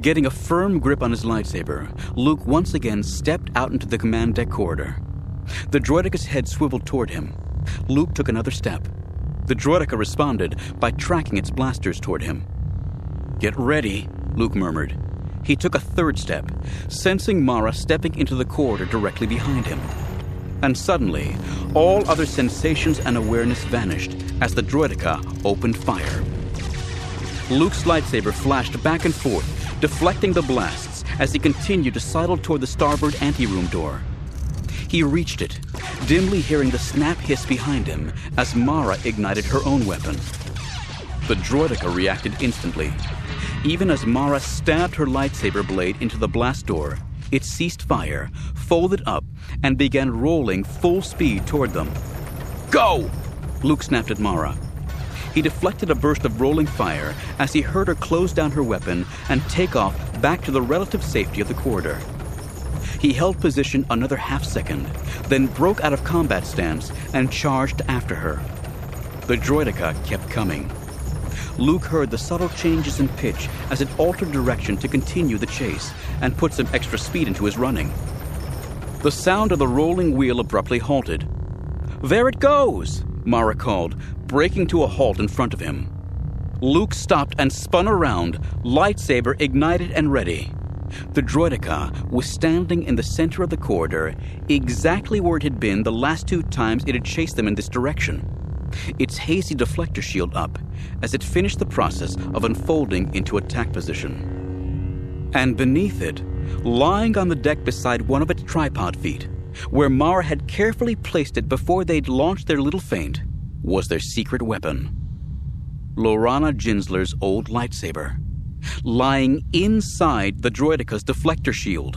Getting a firm grip on his lightsaber, Luke once again stepped out into the command deck corridor. The droideca's head swiveled toward him. Luke took another step. The droideka responded by tracking its blasters toward him. "Get ready," Luke murmured. He took a third step, sensing Mara stepping into the corridor directly behind him. And suddenly, all other sensations and awareness vanished as the droideka opened fire. Luke's lightsaber flashed back and forth, deflecting the blasts as he continued to sidle toward the starboard anteroom door. He reached it, dimly hearing the snap hiss behind him as Mara ignited her own weapon. The droideka reacted instantly. Even as Mara stabbed her lightsaber blade into the blast door, it ceased fire, folded up, and began rolling full speed toward them. "Go!" Luke snapped at Mara. He deflected a burst of rolling fire as he heard her close down her weapon and take off back to the relative safety of the corridor. He held position another half-second, then broke out of combat stance and charged after her. The droideka kept coming. Luke heard the subtle changes in pitch as it altered direction to continue the chase and put some extra speed into his running. The sound of the rolling wheel abruptly halted. "There it goes!" Mara called, breaking to a halt in front of him. Luke stopped and spun around, lightsaber ignited and ready. The droideka was standing in the center of the corridor, exactly where it had been the last 2 times it had chased them in this direction, its hazy deflector shield up as it finished the process of unfolding into attack position. And beneath it, lying on the deck beside one of its tripod feet, where Mara had carefully placed it before they'd launched their little feint, was their secret weapon. Lorana Jinsler's old lightsaber, lying inside the droideka's deflector shield.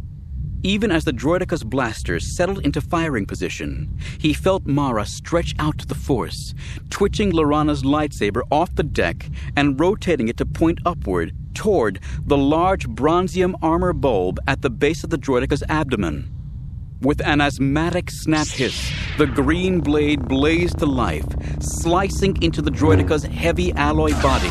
Even as the droideka's blasters settled into firing position, he felt Mara stretch out to the Force, twitching Lorana's lightsaber off the deck and rotating it to point upward toward the large bronzium armor bulb at the base of the droideka's abdomen. With an asthmatic snap hiss, the green blade blazed to life, slicing into the droideka's heavy alloy body.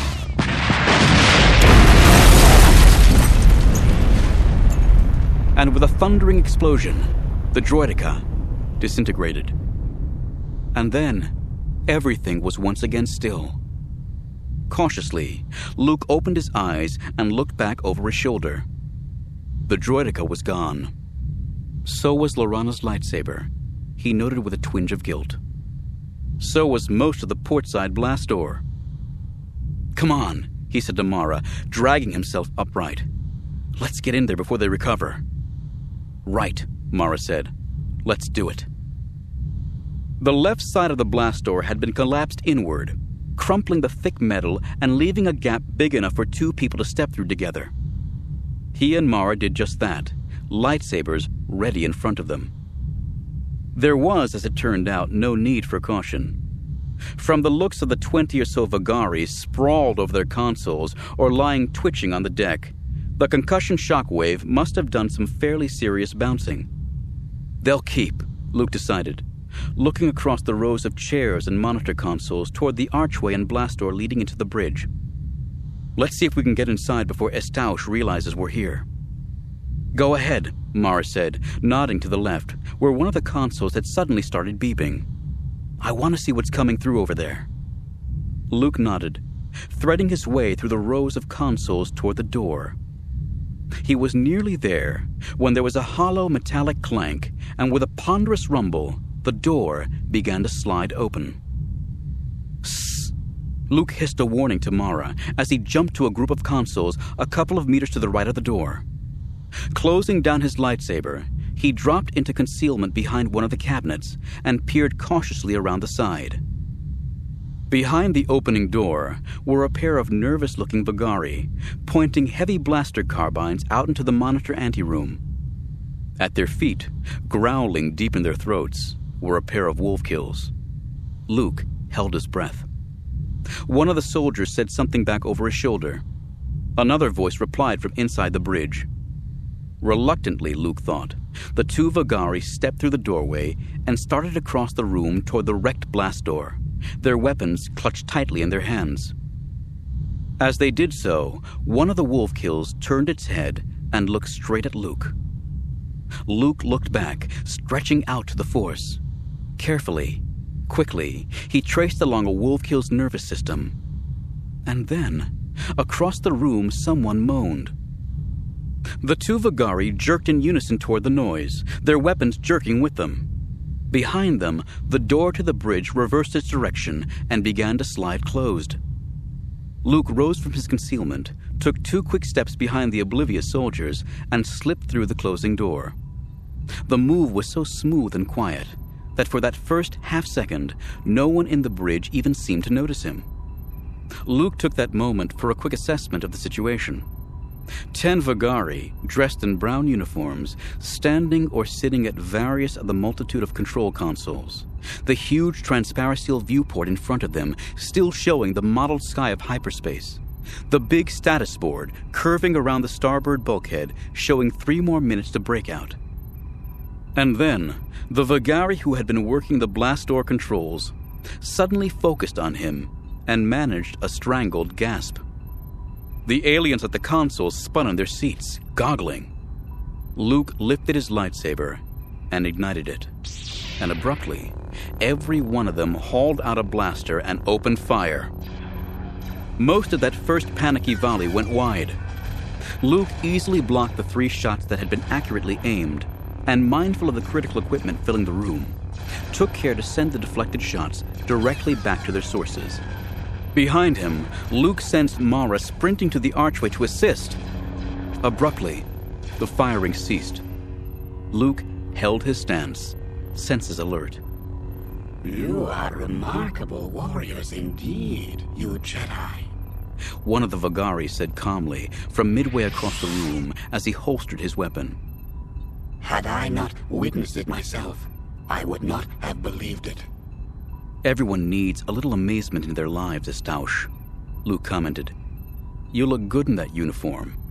And with a thundering explosion, the droideka disintegrated. And then, everything was once again still. Cautiously, Luke opened his eyes and looked back over his shoulder. The droideka was gone. So was Lorana's lightsaber, he noted with a twinge of guilt. So was most of the portside blast door. "Come on," he said to Mara, dragging himself upright. "Let's get in there before they recover." "Right," Mara said. "Let's do it." The left side of the blast door had been collapsed inward, crumpling the thick metal and leaving a gap big enough for 2 people to step through together. He and Mara did just that, lightsabers ready in front of them. There was, as it turned out, no need for caution. From the looks of the 20 or so Vagaris sprawled over their consoles or lying twitching on the deck, the concussion shockwave must have done some fairly serious bouncing. "They'll keep," Luke decided, looking across the rows of chairs and monitor consoles toward the archway and blast door leading into the bridge. "Let's see if we can get inside before Estausch realizes we're here." "Go ahead," Mara said, nodding to the left, where one of the consoles had suddenly started beeping. "I want to see what's coming through over there." Luke nodded, threading his way through the rows of consoles toward the door. He was nearly there when there was a hollow metallic clank, and with a ponderous rumble, the door began to slide open. "Sss!" Luke hissed a warning to Mara as he jumped to a group of consoles a couple of meters to the right of the door. Closing down his lightsaber, he dropped into concealment behind one of the cabinets and peered cautiously around the side. Behind the opening door were a pair of nervous-looking Vagari, pointing heavy blaster carbines out into the monitor anteroom. At their feet, growling deep in their throats, were a pair of wolf-kills. Luke held his breath. One of the soldiers said something back over his shoulder. Another voice replied from inside the bridge. Reluctantly, Luke thought, the 2 Vagari stepped through the doorway and started across the room toward the wrecked blast door, their weapons clutched tightly in their hands. As they did so, one of the wolf kills turned its head and looked straight at Luke. Luke looked back, stretching out to the force. Carefully, quickly, he traced along a wolf kill's nervous system. And then, across the room, someone moaned. The two Vagari jerked in unison toward the noise, their weapons jerking with them. Behind them, the door to the bridge reversed its direction and began to slide closed. Luke rose from his concealment, took 2 quick steps behind the oblivious soldiers, and slipped through the closing door. The move was so smooth and quiet that for that first half-second, no one in the bridge even seemed to notice him. Luke took that moment for a quick assessment of the situation. 10 Vagari, dressed in brown uniforms, standing or sitting at various of the multitude of control consoles. The huge transparacile viewport in front of them still showing the mottled sky of hyperspace. The big status board curving around the starboard bulkhead showing 3 more minutes to breakout. And then, the Vagari who had been working the blast door controls suddenly focused on him and managed a strangled gasp. The aliens at the console spun on their seats, goggling. Luke lifted his lightsaber and ignited it. And abruptly, every one of them hauled out a blaster and opened fire. Most of that first panicky volley went wide. Luke easily blocked the 3 shots that had been accurately aimed, and mindful of the critical equipment filling the room, took care to send the deflected shots directly back to their sources. Behind him, Luke sensed Mara sprinting to the archway to assist. Abruptly, the firing ceased. Luke held his stance, senses alert. You are remarkable warriors indeed, you Jedi. One of the Vagari said calmly from midway across the room as he holstered his weapon. Had I not witnessed it myself, I would not have believed it. Everyone needs a little amazement in their lives, Estausch, Luke commented. You look good in that uniform.